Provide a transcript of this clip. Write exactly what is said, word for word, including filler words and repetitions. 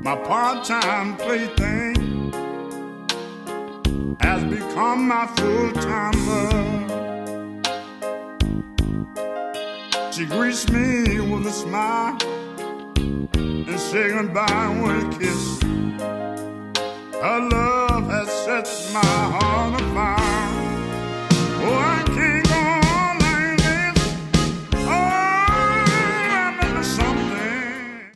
my part-time plaything has become my full-time love. She greets me with a smile and say goodbye with a kiss. Her